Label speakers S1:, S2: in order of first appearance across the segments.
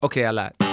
S1: Okay, I lied.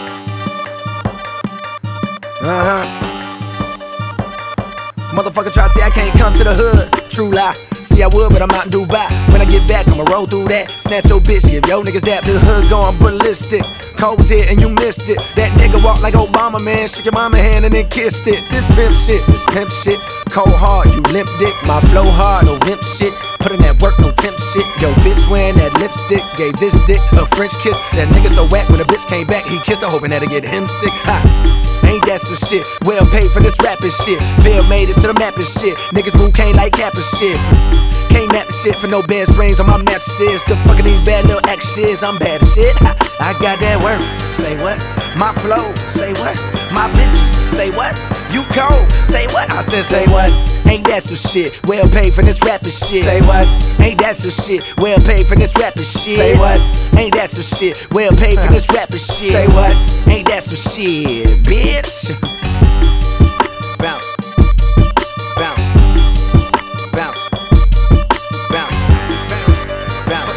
S2: Motherfucker try to say I can't come to the hood. True lie. See, I would, but I'm out in Dubai. When I get back, I'ma roll through that. Snatch your bitch, give yo niggas dap. The hood going ballistic. Cole was here and you missed it. That nigga walk like Obama, man. Shook your mama hand and then kissed it. This pimp shit. Cold hard, you limp dick. My flow hard, no wimp shit. Put in that work, no temp shit. Yo, bitch wearing that lipstick. Gave this dick a French kiss. That nigga so whack when the bitch came back. He kissed her, hoping that'll get him sick. Ha! Ain't that some shit? Well paid for this rapping shit. Phil made it to the map and shit. Niggas move can't like cap and shit. Can't map the shit for no bed springs on my mattresses. The fucking these bad little actions. I'm bad as shit. Ha, I got that work. Say what? My flow. Say what? My bitches. Say what? You cold. Say what? I said say what? Ain't that some shit? Well paid for this rapping shit. Say what? Ain't that some shit? Well paid for this rapping shit. Say what? Ain't that some shit? Well paid for this rapping shit. Say what? Ain't that some shit, bitch?
S1: Bounce. Bounce. Bounce. Bounce. Bounce.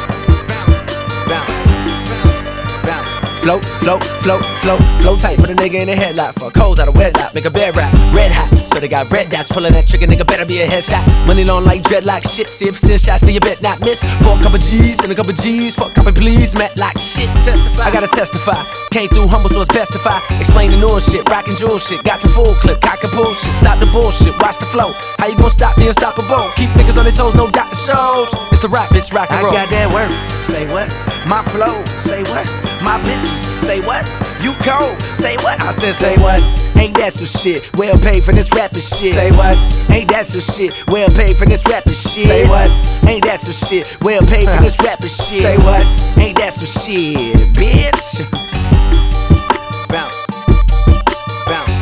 S1: Bounce. Bounce.
S2: Flow tight, put a nigga in a headlock. For coals out of wedlock, make a bed rap, red hot. So they got red dots, pulling that trigger, nigga better be a headshot. Money long like dreadlock shit, see if send shots, then you bet not miss. For a couple G's and a couple G's, for a couple please, Matt like shit. Testify, I gotta testify. Came through humble, so it's best if I explain the new shit, rockin' jewel shit. Got the full clip, cock and pull shit. Stop the bullshit, watch the flow. How you gon' stop the unstoppable? Keep niggas on their toes, no doctor shows. It's the rock, bitch, rock and roll. I got that work, say what? My flow, say what? My bitches, say what? You cold, say what? I said say what? Ain't that some shit? Well paid for this rapping shit. Say what? Ain't that some shit? Well paid for this rapping shit. Say what? Ain't that some shit? Well paid for this rapping shit. Say what? Ain't that some shit, bitch?
S1: Bounce. Bounce.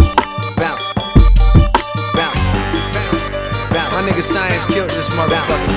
S1: Bounce. Bounce. Bounce.
S2: My nigga Science killed this motherfucker.